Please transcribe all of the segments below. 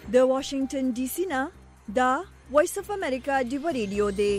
د واشنگټن ډي سي نه دا وایس اف امریکا دی ریډیو دی.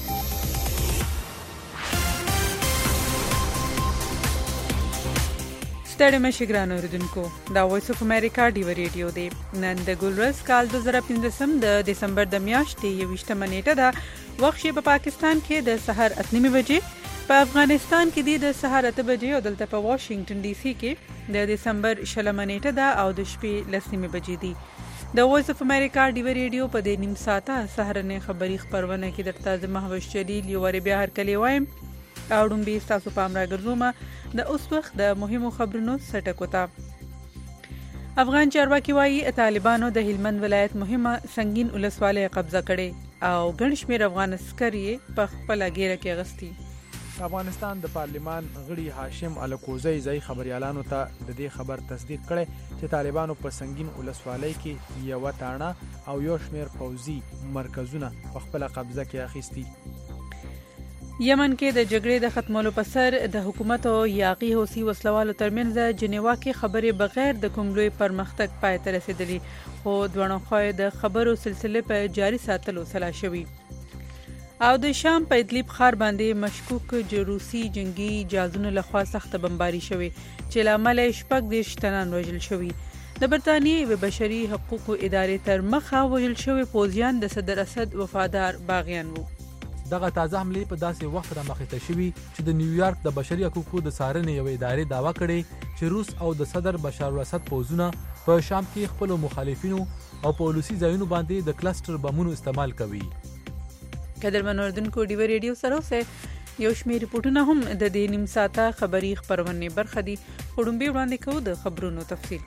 ستړي مشه ګران اوریدونکو، دا وایس اف امریکا دی ریډیو دی. نن د ګلورس کال 2015 د دسمبر د میاشتې 21 نیټه ده. وخت په پاکستان کې د سحر 8:30 بجې، په افغانستان کې د سحر 8 بجې او دلته په واشنگټن ډي سي کې د دسمبر 20 نیټه ده او د شپې 10:30 بجې دي. د وایس اف امریکا دی ریډیو په دې نیم ساعته سحرنه خبری خبرونه کې درته د محوش جلیل یو ور بیا هر کلی وایم او ډومبي تاسو پام راګرځوم د اوس وخت د مهمو خبرونو سټکو ته. افغان چارواکي وايي طالبانو د هلمند ولایت مهمه سنگین ولسوالۍ قبضه کړې او ګڼ شمېر افغان عسکر یې په خپل ګیره کې غستي. افغانستان د پارلیمان غړي هاشم الکوزی ځای خبريالانو ته د دې خبر تصدیق کړي چې طالبانو په سنگین ولسوالۍ کې یو تاڼه او یو شمېر پوځي مرکزونه په خپل قبضه کې اخیستي. یمن کې د جګړې د ختمولو په سر د حکومت او یاقي حوثي وسلوالو ترمنځ جنیوا کې خبرې بغیر د کوم لوی پرمختګ پای ته رسیدلې، خو دوه خواوې د خبرو سلسله په جاري ساتلو سلا شوي. او د شام په ادلیب ښار باندې مشکوک روسي جنگي جهازونو لخوا سخت بمباري شوي چې لامل 40 تنان وژل شوي. د برتانیې بشري حقوقو ادارې تر مخه وژل شوي پوځیان د صدر اسد وفادار باغیان وو. دغه تازه حمله په داسې وخت رامخته شوي چې د نیویارک د بشري حقوقو د څارنې یو ادارې داوا کړې چې روس او د صدر بشار الاسد پوځونه په شام کې خپل مخالفینو او پولیسي ځایونو باندې د کلسټر بمونو استعمال کوي. قدرمن اوریدونکو، دی ریډیو سره اوسه یو شمېر ریپورتونه هم د دې نیم ساعته خبری خبرونه برخه دي. وړاندې وړاندې کوو د خبرونو تفصیل.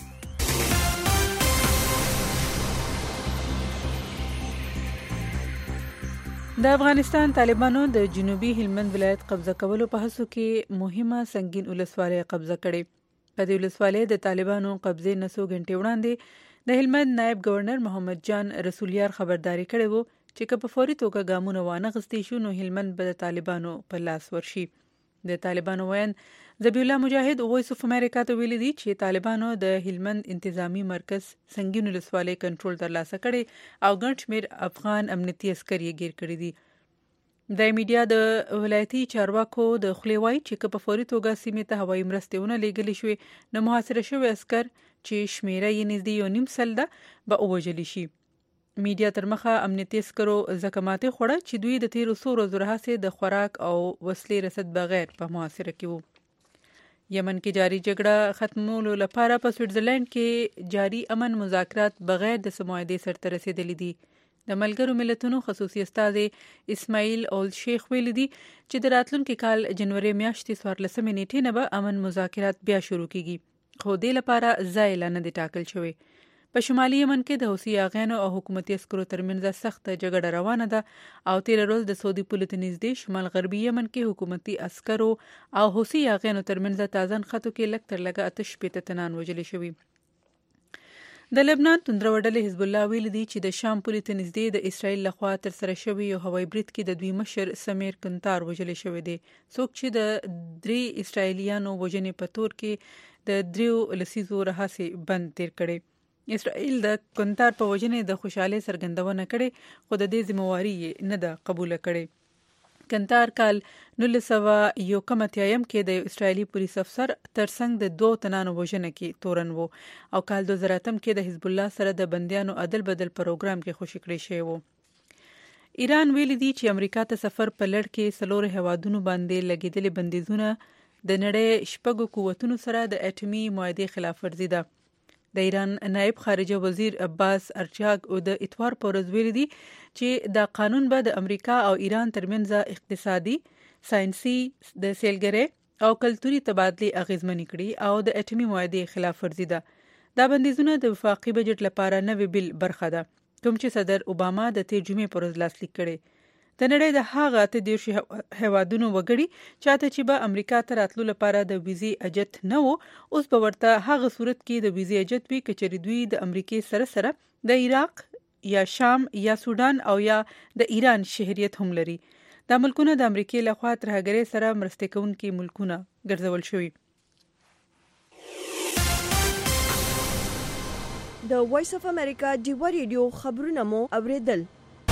د افغانستان طالبانو د جنوبي هلمند ولایت قبضه کولو په هڅو کې مهمه سنگین ولسوالۍ قبضه کړې. په دې ولسوالۍ د طالبانو قبضې نسو غنټې وړاندې د هلمند نائب گورنر محمد جان رسولیار خبرداري کړې وو چې که په فوري توګه ګامونه وانه غستې شو نو هلمند به د طالبانو په لاس ورشي. د طالبانو وین ذبیح الله مجاهد وایس اف امریکا ته ویلي دي چې طالبانو د هلمند انتظامی مرکز سنگین ولسوالۍ کنټرول ترلاسه کړي او ګڼ شمېر افغان امنیتي عسکر یې گیر کړي دي. د میډیا د ولایتي چارواکو د خولې وایي چې که په فوري توګه سیمې ته هوایي مرستې ونه لیږلې شوې نو محاصره شوي عسکر چې شمیره یې نږدې 1.5 سل ده به ووژلي شي. میډیا تر مخه امنیتي عسکرو ځکه ماتې خوړه چې دوی د تیرو څو ورځو راهیسې د خوراک او وسلې رسد بغیر په محاصره کې وو. یمن کې جاري جګړه ختمولو لپاره په سویټزرلند کې جاري امن مذاکرات بغیر د معاهدې سرته رسیدلي دي. د ملګرو ملتونو خصوصي استازي اسماعیل اول شیخ ویلي دي چې د راتلونکي کال جنوري میاشتې 14 نیټې نه به امن مذاکرات بیا شروع کیږي، خو دې لپاره ځای لا نه دی ټاکل شوی. په شمالي یمن کې د حوثي یاغیانو او حکومتي عسکرو ترمنځ سخت جګړه روانه ده او تیر ورځ د سعودي پولو ته نږدې شمال غربي یمن کې حکومتي عسکرو او حوثي یاغیانو ترمنځ تازه نښتو کې لږ تر لږه 8 تنان وژل شوي. د لبنان توندرو ډلې حزب الله ویلي دي چې د شام پولې ته نږدې د اسرائیل لخوا تر سره شوی یو هوایي برید کې د دوی مشر سمیر کنتار وژل شوی دی، څوک چې د 3 اسرائیلیانو وژنې په تور کې د 3 لسیزو راهیسې بند تیر کړي. اسرائیل د کنتار په وژنې د خوشحالۍ څرګندونه کړې خو د دې ذمہواري یې نه ده قبول کړې. کنتار کال 1981 کې د اسرائیلي پولیس افسر ترڅنګ د 2 تنانو وژنه کې تورن وو او کال 2008 کې د حزب الله سره د بندیانو عدل بدل پروګرام کې خوشی کړی شوی وو. ایران ویلي دی چې امریکا ته سفر په لړ کې 4 هوادونو باندې لګیدلې بندیزونه د نړۍ 6 قوتونو سره د اټومي معاهدې خلاف ورزي ده. د ایران نائب خارجه وزیر عباس ارچاګ او د اتوار پر ورځ ویلي دي چې دا قانون به د امریکا او ایران ترمنځ اقتصادي، ساينسي، د سیلګرۍ او کلتوري تبادلې اغیزمنې کړي او د اټومي معاهدې خلاف ورزي ده. دا بندیزونه د وفاقي بجټ لپاره نوې بل برخه ده کوم چې صدر اوباما د ترجمې پر ورځ لاسلیک کړي. د نړۍ د هغه 30 هیوادونو وګړي چاته چې به امریکا ته راتلو لپاره د ویزې اجت نه وو اوس به ورته هغه صورت کې د ویزې اجت وي کچې دوی د امریکای سره د عراق یا شام یا سودان او یا د ایران شهریت هم لري. دا ملکونه د امریکای لخوا ترهګرۍ سره مرسته کوونکي ملکونه ګرځول شوي. د وایس اف امریکا ډیوا ریډیو خبرونه مو اوریدل.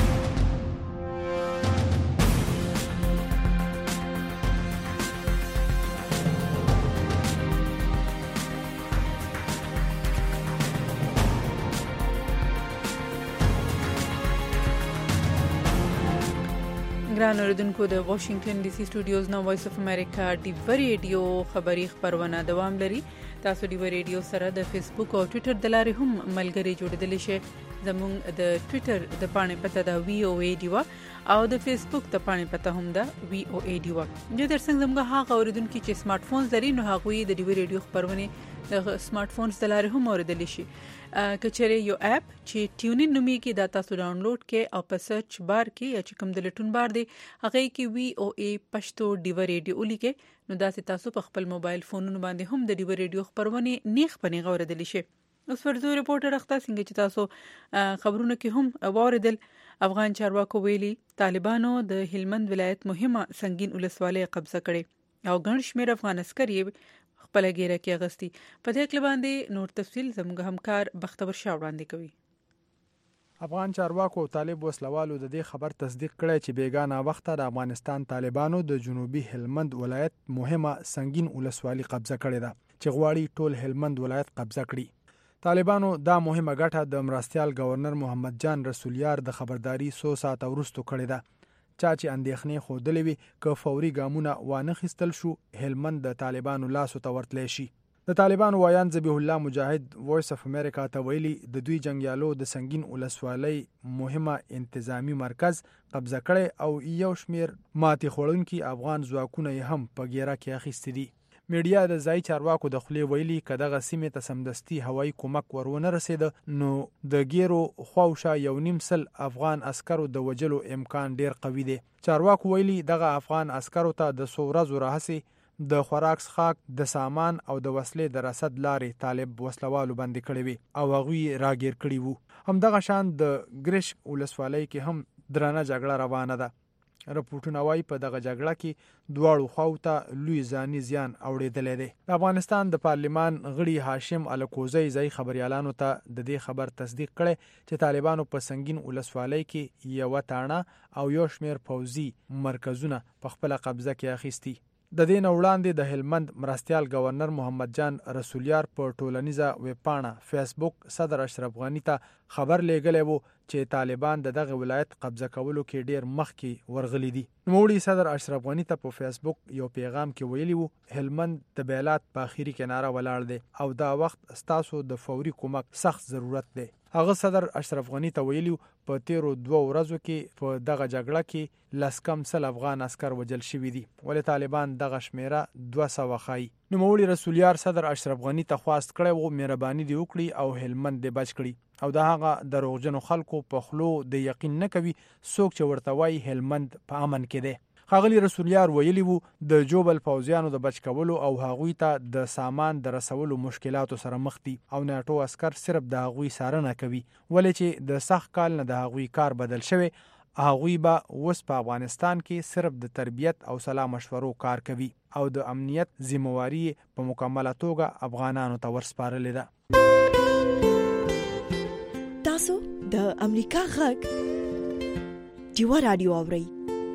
ګران اوریدونکو د واشنگټن ډي سي سټوډیوز نو وایس اف امریکا ډیوا ریډیو خبری خبرونه دوام لري. تاسو ډیوا ریډیو سره د فیسبوک او ټوئیټر د لارې هم ملګري جوړیدلی شئ. زموږ د ټوئیټر د پاڼې پته د VOA ډیوا او د فیسبوک د پاڼې پته هم د VOA ډیوا. د ترڅنګ زموږ هغه اوریدونکو چې سمارټ فونز لري نو هغه د ډیوا ریډیو خبرونه د سمارټ فونز د لارې هم اوریدلی شي. کچره یو اپ چې ټیونین نومیږي دا تاسو ډاونلوډ کې او په سرچ بار کې یا چې کوم د لټون بار دی هغه کې VOA پښتو ډیوا ریډیو لیکه نو دا تاسو په خپل موبایل فونونو باندې هم د ډیوا ریډیو خبرونه نیخ پنیغه اوریدلی شي. اوس ورته ریپورټر اخته څنګه چې تاسو خبرونه کې هم اوریدل افغان چارواکو ویلي طالبانو د هلمند ولایت مهمه سنگین ولسوالۍ قبضه کړې او ګڼ شمېر افغان عسکر یې خپل ګیره کې اغستی. په دې کې باندې نور تفصیل زموږ همکار بختور شاه وړاندې کوي. افغان چارواکو طالب وسلوالو د دې خبر تصدیق کړی چې بیګانه وخت د افغانستان طالبانو د جنوبي هلمند ولایت مهمه سنگین ولسوالۍ قبضه کړې ده چې غواړي ټول هلمند ولایت قبضه کړي. طالبانو دا مهمه ګټه د مرستيال گورنر محمد جان رسولیار د خبرداري 100 ساعت وروسته کړې ده. چا چې اندېښنې خودلې وي که فوري ګامونه وانه خستل شو هلمند د طالبانو لاسو ته ورتلی شي. د طالبانو وایان ذبیح الله مجاهد وایس اف امریکا ته ویلي د دوی جنگیالو د سنگین ولسوالۍ مهمه انتظامی مرکز قبضه کړي او یو شمیر ماتې خوړونکي افغان ځواکونه هم په ګیره کې اخیستي دي. میډیا د ځای چارواکو د خولې ویلي که دغه سیمې ته سمدستي هوایي کومک ورونه رسیده نو د ګیرو خواوشا 1.5 افغان عسکرو د وجلو امکان ډیر قوي دی. چارواکو ویلي دغه افغان عسکرو ته د 100 ورځو راهسي د خوراک څښاک د سامان او د وسلې د رسد لارې طالب وسلوالو باندې کړی وي او هغوی راګیر کړي وو. همدغه شان د ګریش ولسوالۍ کې هم درانه جګړه روانه ده. رپورټونه وايي په دغه جګړه کې دواړو خواو ته لوی ځاني زیان اوریدلی دی. د افغانستان د پارلمان غړي هاشم الکوزی ځای خبريالانو ته د دې خبر تصدیق کړي چې طالبانو په سنگین ولسوالۍ کې یو تاڼه او یو شمیر پوځي مرکزونه په خپل قبضه کې اخیستي. د دې وړاندې د هلمند مرستيال گورنر محمد جان رسولیار په ټولنیزه ویبپاڼه فیسبوک صدر اشرف غنی ته خبر لیږلی وو چې طالبان دغه ولایت قبضه کولو کې ډیر مخکې ورغلي دي. نوموړي صدر اشرف غنی ته په فیسبوک یو پیغام کې ویلي وو هلمند د بیلات په اخیری کناره ولاړ دی او دا وخت ستاسو د فوري کومک سخت ضرورت دی. هغه صدر اشرف غنی ته ویلي په تیرو 2 ورځو کې په دغه جګړه کې لسکم سل افغان عسكر وجل شوي دي ولې طالبان دغه شمیره 200 خای. نوموړي رسولیار صدر اشرف غنی ته خواست کړی وو مهرباني دی وکړي او هلمند دی بچ کړي او دا هغه دروغجنو خلکو په خلو د یقین نه کوي څوک چې ورته وایي هلمند په امن کې دی. خاغلی رسولیار ویلی وو د جوبل پوځیانو د بچ کولو او هغوی ته د سامان د رسولو مشکلاتو سره مخ دي او ناتو عسكر صرف د هغوی سارنه کوي ولې چې د سخت کال نه د هغوی کار بدل شوی هغوی به اوس په افغانستان کې صرف د تربیت او سلا مشورو کار کوي او د امنیت ذمہواری په مکمله توګه افغانانو ته ورسپارلې ده. تاسو د امریکا غږ ډیوا رادیو اورئ.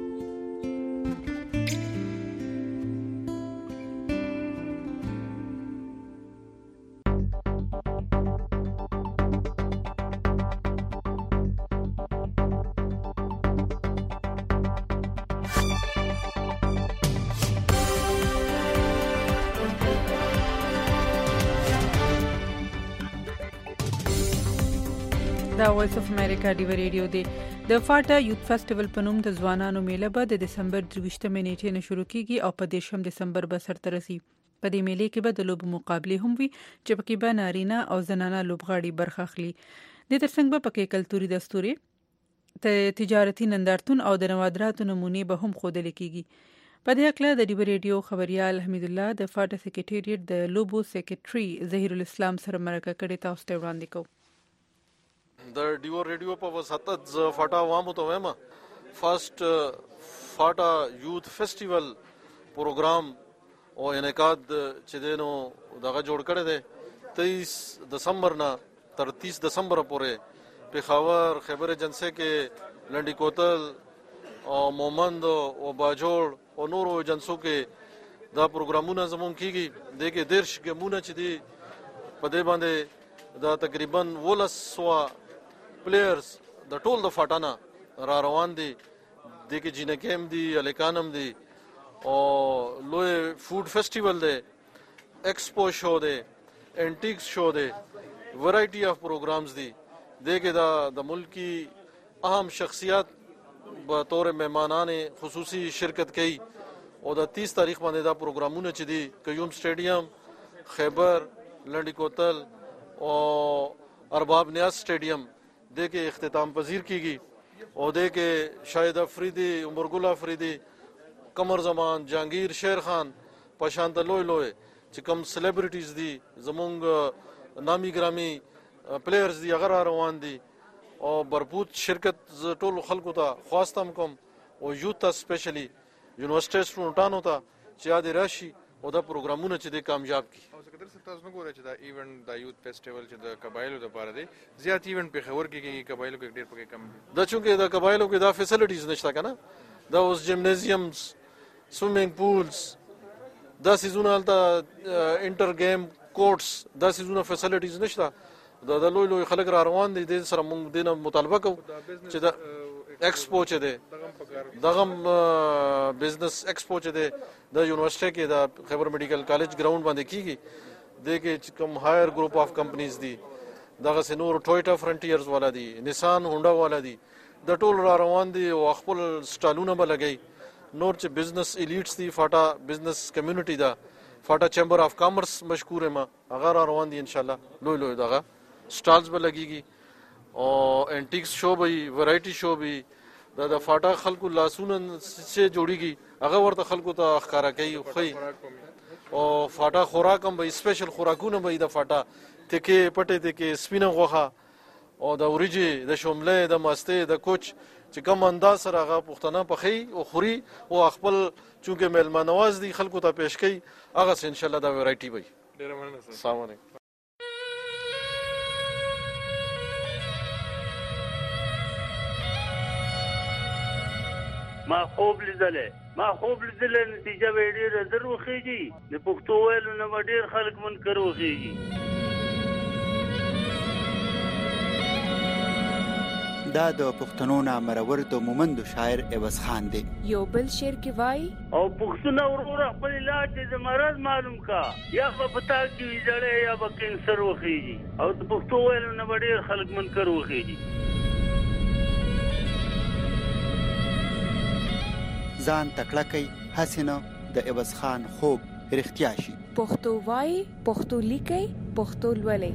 دا وایس اف امریکا ډیوا ریډیو دی. د فاټا یوت فیسټیوال په نوم د ځوانانو میله به د دسمبر 23 نیټې نه شروع کیږي او په 10 دسمبر به سرته رسي. په دې میله کې به د لوبو مقابله هم وي چې پکې به نارینه او زنانه لوبغاړي برخه اخلي. د ترڅنګ به پکې کلتوري دستوري تجارتي نندارتون او د نوادراتو نمونه به هم ښودل کیږي. په دې اړه د ډیوا ریډیو خبريال حمید الله د فاټا سیکریټریټ د لوبو سیکریټري ظهیر الاسلام سره مرکه کړې تاسو ته وړاندې کوم. د ډیوا ریډیو په وساتت ز فاټا عوامو ته وایم فرست فاټا یوت فیسټیوال پروګرام او انعقاد چې دینو دغه جوړ کړی دی 23 دسمبر نه تر 30 دسمبر پورې پېښور، خیبر ایجنسی کې لنډی کوتل او مومند او باجوړ او نورو ایجنسو کې دا پروګرامونه زموږ کېږي. دې کې 10 ګیمونه چې دي په دې باندې دا تقریبا 1200 پلیئرز د ټول د فاټانه را روان دي. دې کې جینکې هم دي، هلکان هم دي او لوی فوډ فیسټیول دی، ایکسپو شو دی، اینټیکس شو دی، ورائټي آف پروګرامز دي. دې کې د ملکی اهم شخصیات به طور مهمانان خصوصي شرکت کوي او د 30 تاریخ باندې دا پروګرامونه چې دي قیوم سټیډیم، خیبر، لنډی کوتل او ارباب نیاز سټیډیم دې کې اختتام پذیر کیږي او دې کې شاهد افریدي، عمرګل افریدي، قمر زمان، جهانگیر شیر خان پشانت لوی چې کوم سلیبریټیز دي زمونږ نامي ګرامي پلیئرز دي هغه را روان دي او برپوت شرکت ټول خلکو ته خواستم کوم او یوت ته سپیشلی یونیورسيټي سټوډنټانو ته چې یاد راشي او دا پروګرامونه چې د کامیاب کی. او څنګه تر تاسو نو ګورئ چې دا ایونت د یوت فیسټیوال چې د قبایلو لپاره دی زیات ایونت په خبر کې قبایلو کې ډیر پکې کم دي. دا چونکه د قبایلو کې دا فیسیلیټیز نشته کنه، دا اوس جیمنازیمز، سویمینګ پولز، دا سيزونه الته انټر گیم کورټس، دا سيزونه فیسیلیټیز نشته. دا د لوی خلک را روان دي، د سره موږ دینه مطالبه کوو چې دا ایکسپو چې دی دغه بزنس ایکسپو چې دی د یونیورسيټي کې د خیبر میډیکل کالج ګراوند باندې کیږي. د کې کوم هایر ګروپ اف کمپنیز دي، دغه سينور ټویټا فرنټیرز والا دي، نسان هونډا والا دي، د ټول را روان دي او خپل سټالونه به لګي. نور چې بزنس الیټس دي، فاټا بزنس کمیونټي دا، فاټا چیمبر اف کامرس مشکور ما هغه را روان دي. ان شاء الله لوی دغه سټالز به لګيږي او اینټیکس شو به، ورایټي شو به، د فاټا خلکو لاسونه سے جوړیږي هغه ورته خلکو ته ښکارا کوي خو او فاټا خوراک هم به سپیشل خوراکونه به د فاټا تکې پټې تکې سپینه غوخه او د اوریجی د شوملې د ماسته د کوچ چې کوم انداز سره هغه پښتنه پخې او خوري او خپل چونکه مېلمه نواز دي خلکو ته پیش کوي هغه ان شاء الله دا ورایټي وي. ډیر مننه. السلام علیکم. ما خوب لیدلې نتیجه به ډېره زر وخېږي. د پښتو ویلو نه به ډېر خلک منکر وخېږي. دا د پښتنو نامرور د مومندو شاعر عوض خان دی. یو بل شعر کې وای او پښتون ورور خپل علاج د مرض معلوم کا، یا په پتا کې ویځړې یا به کینسر وخېږي او د پښتو ویلو نه به ډېر خلک منکر وخېږي. ځان تکړه کوي حسینه د عوض خان خوب رښتیا شي. پښتو وای، پښتو لیکي، پښتو لولي.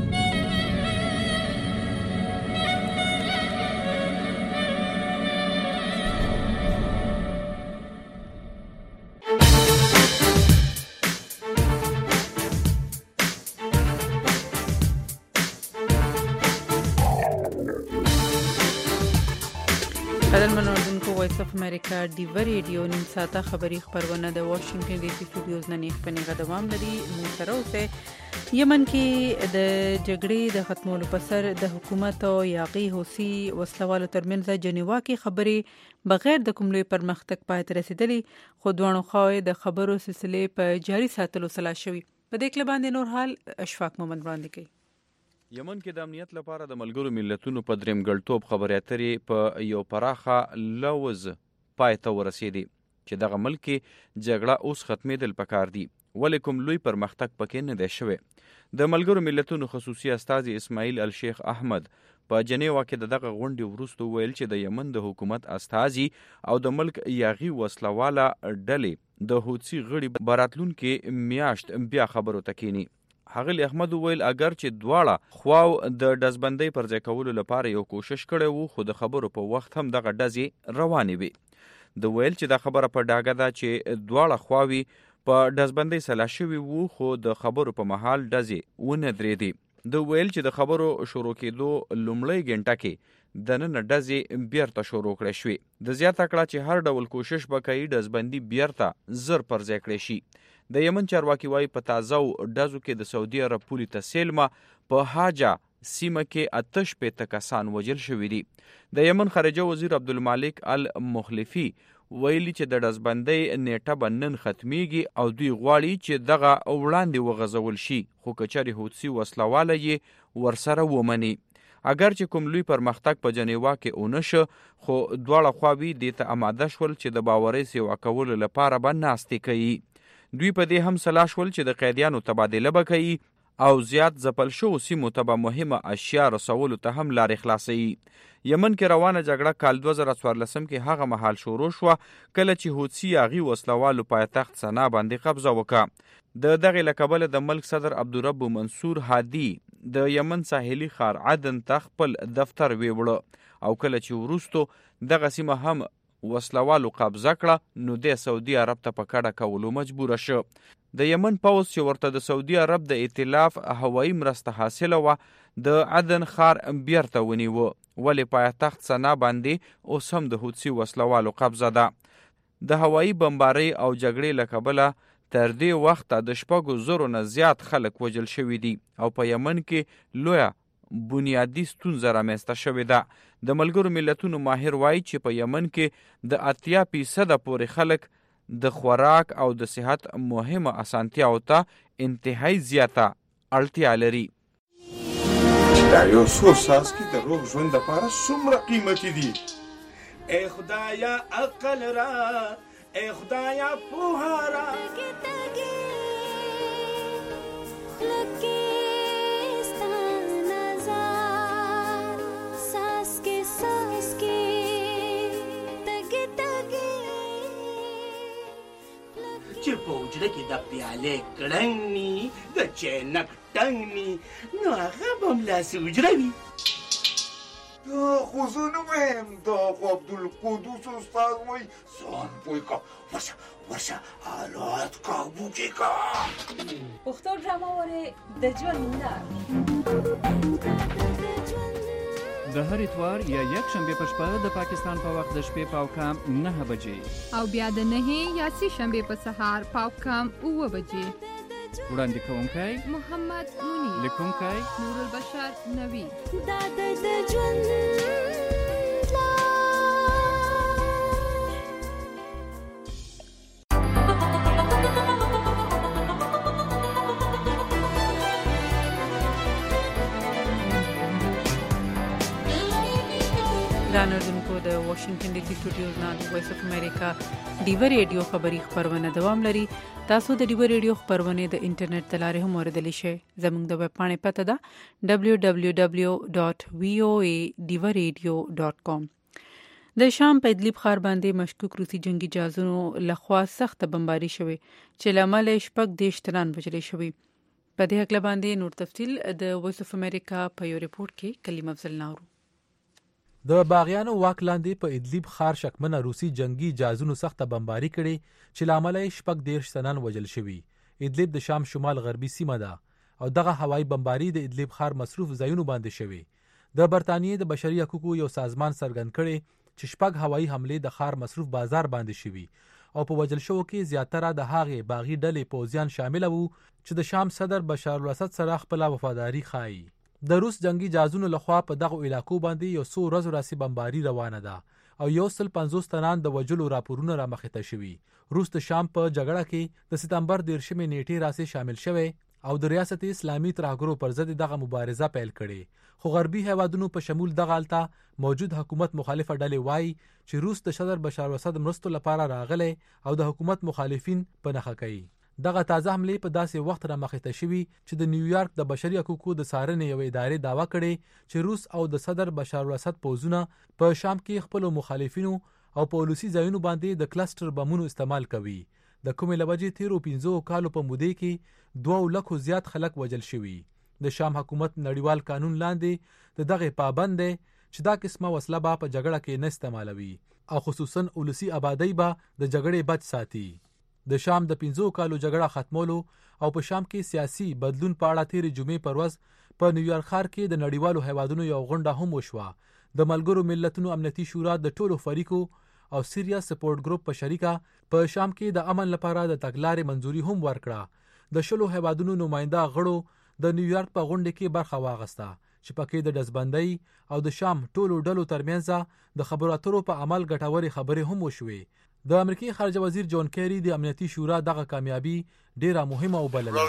وایس اف امریکا ډیو ریډیو نیم ساعته خبری خبرونه د واشنگټن ډي سي سټوډیوز نه نیخ په دوام لري. موږ سره اوسه یمن کې د جګړې د ختمولو په سر د حکومت او یاغي حوثي وسلوالو ترمنځ جنیوا کې خبرې بغیر د کوم لوی پرمختګ پای ته رسیدلې، خو دوه خواوې د خبرو سلسله په جاري ساتلو سلا شوی. په دې کې باندې نور حال اشفاق محمد وړاندې کوي. یمن کې د امنیت لپاره د ملګرو ملتونو په درېمګړتوب خبرې اترې په یو پراخه لوز پای ته ورسېدې چې دغه ملک کې جګړه اوس ختمېدل پکار دي، ولې کوم لوی پرمختګ پکې نه دی شوی. د ملګرو ملتونو خصوصي استازي اسماعیل الشیخ احمد په جنیوا کې دغه غونډې وروسته ویل چې د یمن د حکومت استازي او د ملک یاغي وسلواله ډلې د حوثي غړي براتلونکي میاشت بیا خبرو ته کینی. حاغلی احمد ویل اگر چې دواړه خواو د دزبندۍ پر ځای کولو لپاره یو کوشش کړی وو، خو د خبرو په وخت هم دغه ډزې روانې وي. د ویل چې دا خبره په ډاګه ده چې دواړه خواوې په دزبندۍ سلا شوي وو، خو د خبرو په مهال ډزې ونه درېدې. د ویل چې د خبرو شروع کېدو لومړۍ ګنټه کې دننه ډزې بیرته شروع کړې شوې. د زیاته کړه چې هر ډول کوشش به کوي ډزبندي بیرته زر پر ځای کړی شي. د یمن چارواکي وایي په تازه ډزو کې د سعودي عرب پولي ته سیلمه په حاجه سیمه کې 88 کسان وژل شوي دي. د یمن خارجه وزیر عبدالمالک المخلفي ویلي چې د ډزبندۍ نیټه به نن ختمیږي او دوی غواړي چې دغه وړاندې وغځول شي، خو که چېرې حوثي وسلواله یې ورسره ومني. اگر چې کوم لوی پرمختګ په جنیوا کې ونه شه، خو دواړه خواوې دې ته اماده شول چې د باوري سیوا کولو لپاره به ناستې کوي. دوی په دې هم سلا شول چې د قیدیانو تبادله به کوي او زیات ځپل شوو سیمو ته به مهمه اشیا رسولو ته هم لارې خلاصوي. یمن کې روانه جګړه کال 2014 کې هغه مهال شروع شوه کله چې حوثي هغې وسلوالو پایتخت سنا باندې قبضه وکړه. د دغې له کبله د ملک صدر عبدالرب منصور هادي د یمن ساحلي ښار عدن ته خپل دفتر ویوړه او کله چې وروستو دغه سیمه هم وسلوالو قبضه کړه نو د سعودي عرب ته په کډه کولو مجبوره شو. د یمن پوځ چې ورته د سعودي عرب د ائتلاف هوایي مرسته حاصله وه د عدن ښار بیرته ونیوه، ولې پایتخت سنا باندې اوس هم د حوثي وسلوالو قبضه ده. د هوایي بمبارۍ او جګړې له کبله تر دې وخته د 6,000 نه زیات خلک وژل شوي دي او په یمن کې لویه بنیادي ستونزه رامنځته شوې ده. د ملګرو ملتونو ماهر وایي چې په یمن کې د 80% پورې خلک د خوراک او د صحت مهمه اسانتیاو ته انتهایی زیاته اړتیا لري. دا یو څو څاڅکي د روغ ژوند لپاره څومره قیمتي دي. ای خدایا عقل را، ای خدایا پوهه را. چې په حجره کې د پیالې کړنګ ني د چینک ټنګ ني نو هغه به هملاسې حجره وي. دا خو زه نه وایم، دا خو عبدالقدوس استاد وایي. ځان پوه که ورشه حالات کابو کې که. پښتو ډرامه وارې د ژوند لار د هر اتوار یا یک شنبه په شپه د پاکستان په وخت د شپې پاوکام 9 بجې او بیا د 9 یا 3 شنبه په سهار پاوکام 9 بجې. وړاندې کوونکی محمد منیر، لیکونکی نور البشر نوی. دا د ژوند دا نردونکو د واشنگټن ډي سي سټوډیوز نه د وایس اف امریکا ډیو ریډیو خبری خبرونه دوام لري. تاسو د ډیو ریډیو خبرونه د انټرنیټ تلاره هم اوریدلی شئ. زموږ د ویب پاڼې پته ده www.voadivoradio.com. د شام په ادلیب ښار باندې مشکوک روسي جنگي جهازونو لخوا سخت بمباري شوې چې لامل 14 تنان وژل شوي. په دې حق باندې نور تفصیل د وایس اف امریکا په یو ریپورت کې کلیم افضل ناورو. د باغیانو واک لاندې په ادلیب ښار شکمنه روسي جنگي جهازونو سخته بمباري کړې چې لامل 14 تنان وژل شوي. ادلیب د شام شمال غربي سیمه ده او دغه هوایي بمباري د ادلیب ښار مصروف ځایونو باندې شوي. د برتانیې د بشري حقوقو یو سازمان څرګند کړي چې 6 هوایي حملې د ښار مصروف بازار باندې شوي او په وژل شوو کې زیاتره د هغې باغي ډلې پوځیان شامل وو چې د شام صدر بشار الاسد سره خپل وفاداری ښایي. د روس جنگي جهازونو لخوا په دغه علاقو باندې یو څو ورځې راسي بمباري روانه ده او 150 تنان د وژلو راپورونه را مخې ته شوي. روس د شام په جګړه کې د سپتمبر 13 نیټې راسي شامل شوی او د ریاست اسلامي ترهګرو پر ضد دغه مبارزه پیل کړي. خو غربي هیوادونو په شمول دغه الته موجود حکومت مخالفه ډلې وایي چې روس د صدر بشار الاسد مرستو لپاره راغلی او د حکومت مخالفین په نښه کوي. دغه تازه حملې په داسې وخت را مخې ته شوي چې د نیویارک د بشري حقوقو د څارنې یوې ادارې دعوا کړې چې روس او د صدر بشار الاسد پوځونه په شام کې خپل مخالفینو او پولیسي ځایونو باندې د کلسټر بمونو استعمال کوي. د کومې لوجې تیرو 15 کالو په موده کې 2 لکو زیات خلک وژل شوي. د شام حکومت نړیوال قانون لاندې د دغه پابند دی چې دا قسمه وسله به په جګړه کې نه استعمالوي او خصوصا ولسی آبادی به د جګړې بچ ساتي. د شام د 15 کالو جګړه ختمولو او په شام کې سیاسي بدلون په اړه تیرې جمعې پر ورځ په نیویارک ښار کې د نړیوالو هیوادونو یو غونډه هم وشوه. د ملګرو ملتونو امنیتي شورا د ټولو فریقو او سیریا سپورټ ګروپ په شریکه په شام کې د امن لپاره د تګلارې منځوري هم ورکړه. د 10 هیوادونو نماینده غړو د نیویارک په غونډه کې برخه واغسته چې پکې د ډزبندۍ او د شام ټولو ډلو ترمنځ د خبرو اترو په عمل ګټورې خبرې هم وشوې. د امریکای خارجه وزیر جون کیری د امنیتي شورا دغه کامیابی ډیره مهمه وبلله.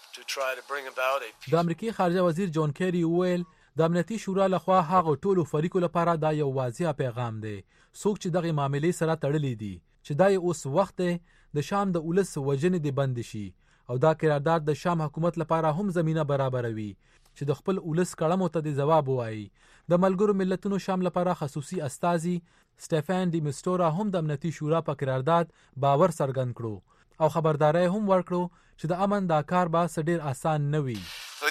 د امریکای خارجه وزیر جون کیری وویل د امنیتي شورا لخوا هغه ټولو فریقو لپاره دا یو واضح پیغام دی څوک چې دغه معاملې سره تړلې دي چې دا اوس وخت دی د شام د ولس وژنې د بند شي او دا قرارداد د شام حکومت لپاره هم زمينه برابروي چې د خپل ولس کړمو ته د جواب وایي. د ملګرو ملتونو شام لپاره خصوصي استازي سټيفن ډي مستورا هم د امنیتي شورا په قرارداد باور څرګند کړو او خبرداري هم ورکړو چې د امن دا کار به ډیر آسان نه وي.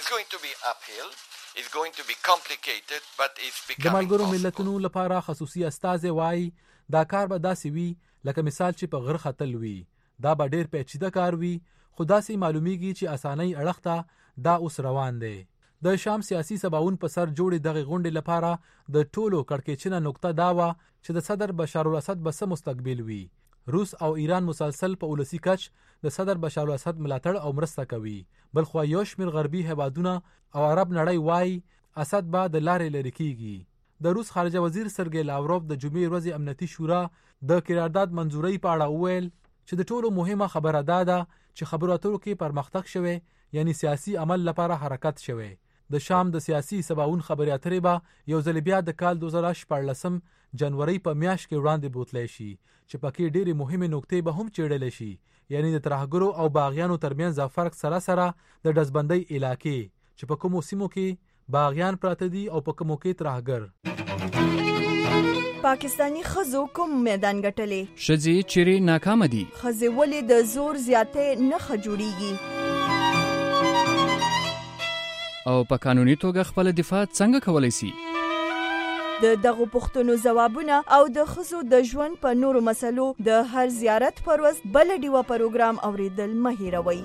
د ملګرو ملتونو لپاره خصوصي استازي وایي دا کار به داسې وي لکه مثال چې په غر ختل وي. دا به ډیر پیچیده کار وي خو داسې معلومیږي چې اسانۍ اړخته دا اوس روان دی. د شام سیاسي سباون په سر جوړې دغه غونډې لپاره د ټولو کړکېچنه نقطه دا و چې د صدر بشار الاسد به څه مستقبل وي. روس او ایران مسلسل په ولسی کچ د صدر بشار الاسد ملاتړ او مرسته کوي. بلخو یو شمېر غربي هیوادونه او عرب نړۍ وایي اسد به د لارې لرې کیږي. د روس خارجه وزیر سرګی لاوروف د جمعې ورځې امنیتي شورا د قرارداد منزورۍ په اړه وویل چې د ټولو مهمه خبره ده چې خبرو اترو کې پرمختګ شوه یعنی سیاسي عمل لپاره حرکت شوه. د شام د سیاسي سباون خبري اترې به یو ځل بیا د کال 2014 جنوري په میاشت کې وړاندې بوتلی شي چې پکې ډېری مهمه نقطې به هم چیرل شي یعنی د ترهګرو او باغیانو ترمنځ فرق سره د ډزبندۍ علاقې چې په کومو سیمو کې باغیان پراته دي او په کومو کې ترهګر. پاکستانی خزو کوم میدان ګټلې شذې چیرې ناکام دي خزې ولې د زور زیاتې نه خجوړيږي او په قانوني توګه خپل دفاع څنګه کولای شي. د دغه پوښتنو ځوابونه او د خزو د ژوند په نورو مسلو د هر زیارت پر ورځ بل ډیوه پروګرام اوریدل مه هیروئ.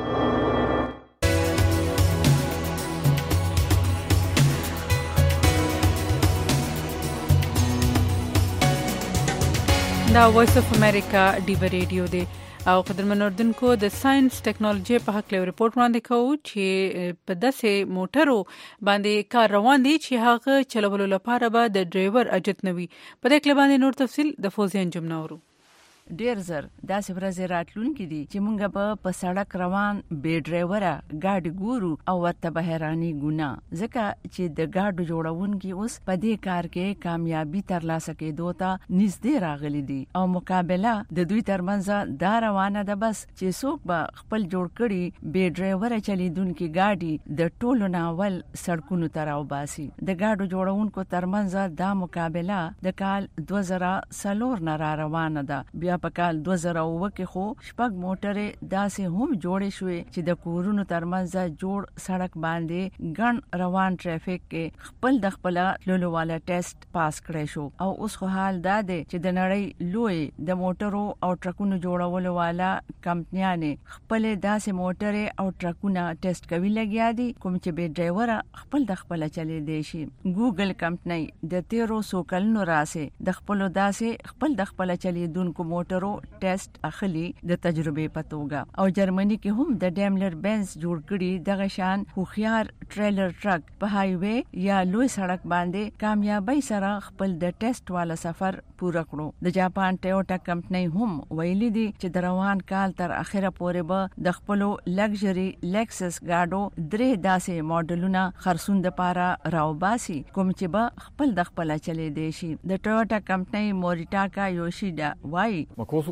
دا وایس اف امریکا ډیو ریډیو دی او قدرمن اردوونکو د ساينس ټیکنالوژي په حق له ریپورت وړاندې کوو چې په داسې موټرو باندې کار روان دي چې هغه چلولو لپاره به د ډرایور اجازه نه وي. په دې کې باندې نور تفصيل د فوزین جمناورو. ډیر زر داسې ورځې راتلونکې دي چې مونږ په سړک روان بې ډرایوره ګاډي ګورو او ورته به حیراني ګونه ځکه چې د ګاډو جوړونکي اوس په دې کار کې کامیابی ترلاسه کېدو ته نږدې راغلي دي او مقابله د دوی ترمنځ دا روانه ده بس چې څوک به خپل جوړ کړي بې ډرایوره چلیدونکي ګاډي د ټولو ناول سړکونو ته راوباسي. د ګاډو جوړونکو ترمنځ دا مقابله د کال 2004 نه را روانه ده. بیا په کال 2009 کې خو شپږ موټرې داسې هم جوړې شوې چې د کورونو ترمنځ جوړ سړک باندې ګڼ روان ټریفیک کې خپل د خپل تللو والا ټیسټ پاس کړی شو او اوس خو حال دا دی چې د نړۍ لوی د موټرو او ټرکونو جوړولو والا کمپنیانې خپل داسې موټرې او ټرکونه ټیسټ کوي لګیا دي کوم چې به ډرایور خپل د خپل چلی دی شي. ګوګل کمپنۍ د 1300 کلونو راسه د خپل داسې خپل د خپل چلیدونکو موټرو ټیسټ اخلي د تجربې په توګه او جرمني کې هم د ډیملر بنز جوړ کړي دغه شان خوخيار ټریلر ټرک په های وی یا لوی سړک باندې کامیابی سره خپل د ټیسټ والا سفر پوره کړو. د جاپان ټویوټا کمپنۍ هم ویلي دي چې د روان کال تر اخره پورې به د خپل لګژري لیکسس گاډو درې داسې موډلونه خرڅون د پاره راوباسي کوم چې به خپل د خپل چلی دی شي. د ټویوټا کمپنۍ موریټاکا یوشیدا وایي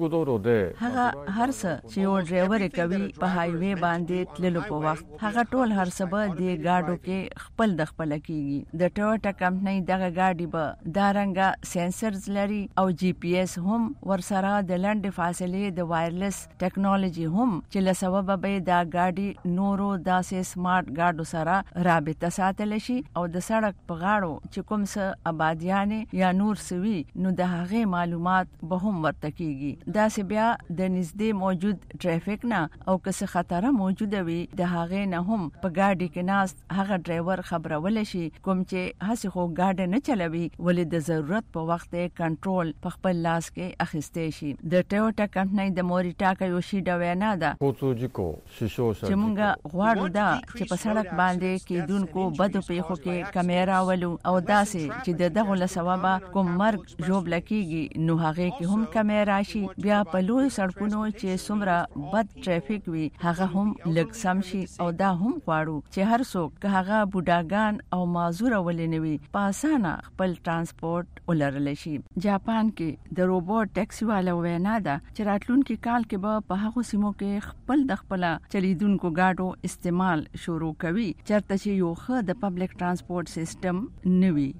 هغه هرڅه چې یو ډرایور کوي په های وی باندې تللو په وخت هغه ټول هرڅه به د گاډو کې خپل د خپل کیږي. د ټویوټا کمپنۍ دغه گاډي به دارنګه سنسرز لري او جی پی ایس هم ورسره د لنډ فاصله د وایرلس ټیکنالوژي هم چې له سبب به دا گاډي نورو داسې سمارټ گاډو سره رابطه ساتل شي او د سړک په غاړو چې کوم څه آبادیان یا نور سوي نو د هغه معلومات به هم ورته کیږي. دا سه بیا د نږدې موجود ټریفیک نه او که خطر موجود وي د هغه نه هم په گاډي کې ناس هغه ډرایور خبرول شي کوم چې هڅه خو گاډي نه چلوي ولې د ضرورت په وخت کنټرول په خپل لاس کې اخیستې شي. د ټویوټا کمپنۍ د موریټا کایوشیډا وینا ده چې مونږ غواړو دا چې په سړک باندې کېدونکو بدو پیښو کې کیمرا ولو او داسې چې دغه له سببه کوم مرګ جوړ لکېږي نو هغه کې هم کیمرا شي. بیا په لوی سړکونو چې څومره بد ټریفیک وي هغه هم لږ سم شي او دا هم غواړو چې هر څوک که هغه بوډاګان او معذور ولنوي په اسانه خپل ترانسپورت ولرل شي. جاپان کې د روبوټ ټیکسي والا وینا ده چې راتلونکي کال کې به په هغه سیمو کې خپل د خپل چلیدونکو گاډو استعمال شروع کوي چرته چې یو ښه د پبلک ترانسپورت سیستم نوي.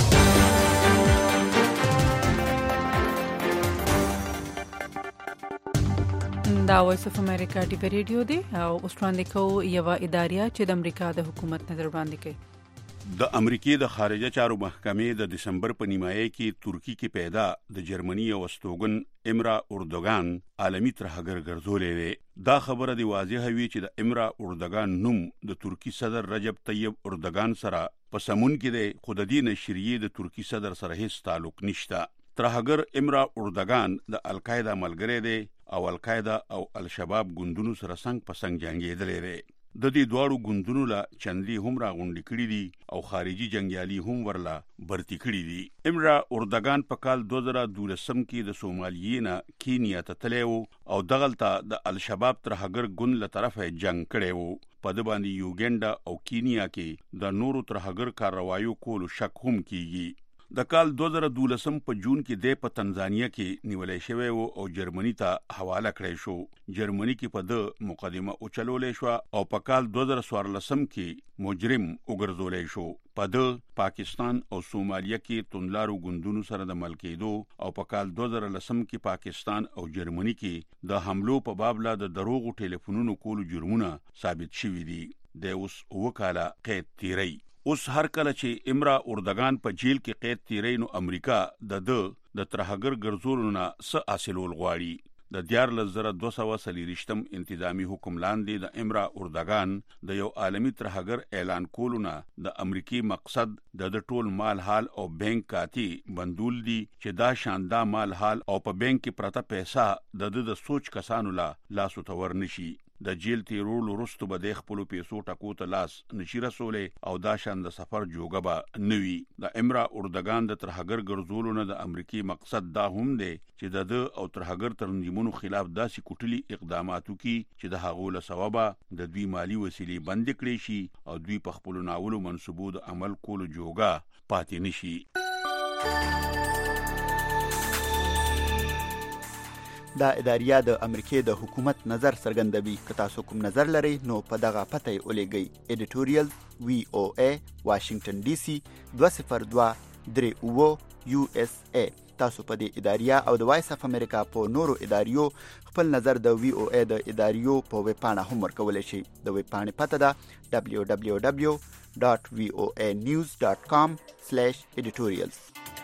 دا وایس اف امریکا ټي وی ریډیو دی او اوس وړاندې کوو یوه اداریه چې د امریکا د حکومت نظر وړاندې کوي. د امریکای د خارجه چارو محکمې د دسمبر په نیمایي کې ترکی کې پیدا د جرمني او استوګن امرا اردوغان عالمی ترهګر ګرځولې وي. دا خبره دی واضحه وی چې د امرا اردوغان نوم د ترکی صدر رجب طیب اردوغان سره په سمون کې دی خو د دې نشریه د ترکی صدر سره هیڅ تعلق نشته. ترهګر امرا اردوغان د القاعده ملګری دی او القاعده او الشباب ګوندونو سره څنګه په څنګه جنگیدلې دي. د دې دواړو ګوندونو لا چندي هم راغونډې کړې دي او خارجي جنگیالي هم ورلا برتی کړې دي. امرا اردوغان په کال 2012 کې د سومالیې نه کینیا ته تللی او دغلته د الشباب ترهګر ګوند له طرفه جنگ کړی وو. په د باندې یوګنډا او کینیا کې د نورو ترهګر کاروایو کولو شک هم کیږي. د کال 2012 په جون کې د په تنزانیا کې نیولې شوی او جرمني ته حواله کړی شو. جرمني کې په د مقدمه او چلولې شو او په کال 2014 کې مجرم وګرځولې شو. په د پاکستان او سومالیا کې توندلارو ګوندونو سره د ملکیدو او په کال 2010 کې پاکستان او جرمني کې د حملو په باب لا د دروغو ټلیفونونو کولو جرمونه ثابت شوي دي. د اوس وکاله قید تیری. اوس هر کله چې امرا اردوغان په جیل کې قید تیری نو امریکا د ترهګر ګرځولو نه څه حاصلول غواړي. د 14240 انتظامی حکم لاندې د امرا اردوغان د یو عالمی ترهګر اعلان کولو نه د امریکای مقصد د ټول مال حال او بانک کاتی بندول دي چې دا شاندا مال حال او په بانک کې پرته پیسې د سوچ کسانو لاس تور نشي. د جیل تیرول وروسته به د خپل پیسو ټکو ته لاس نشي رسولې او دا شان د سفر جوګه به نوي. د امرا اردوغان د ترهګر ګرځولو نه د امریکای مقصد دا هم دی چې د او ترهګر ترنجمونو خلاف داسې کوټلي اقداماتو کې چې د هغو له سببه د دوی مالی وسیلې بند کړي شي او دوی په خپل ناولو منسوبو د عمل کولو جوګه پاتې نشي. دا اداریه د امریکای د حکومت نظر څرګندوي. که تاسو کوم نظر لرئ نو په دغه پته یې ولېږئ. ایډیټوریال VOA واشنگټن DC 20238 USA. تاسو په دې اداریه او د وایس اف امریکا په نورو اداریو خپل نظر د VOA د اداریو په ویب پاڼه هم ورکولی شئ. د ویب پاڼې پته ده www.voanews.com/editorials.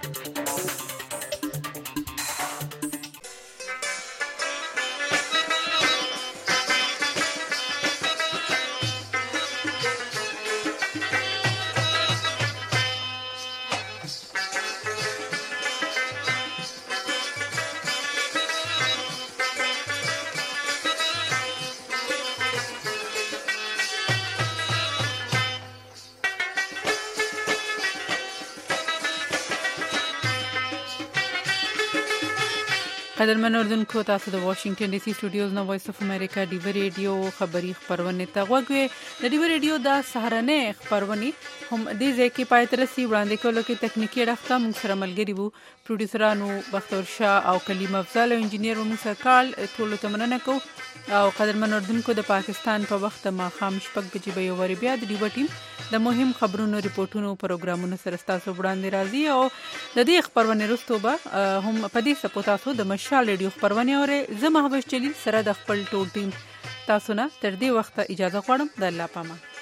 قدرمن اردوونکو تاسو د واشنگټن ډي سي سټوډیوز نو وایس اف امریکا ډي وی ریډیو خبری خبرونه ته غوږی. د ډي وی ریډیو د سهارنې خبرونه هم دې ځکه پای تر سي وړاندې کولو کې تکنیکی راخته موږ سره ملګری وو پروډوسرانو بختور شاه او کلیم افضل او انجینیر موسی کال ټول ته مننه کو. او قدرمن اردوونکو د پاکستان په وخت ما خام شپږ بجې به یو ور بیا د ډي وی ټیم د مهم خبرونو ریپورتونو پروګرامونو سره تاسو وړاندې راځي او د دې خبرونه وروسته به هم په دې سپوتاسو د مشال ریډیو خبرونه اورې. زه محبوب جلیل سره د خپل ټول ټیم تاسو نه تر دې وخت اجازه غواړم. د الله پامان.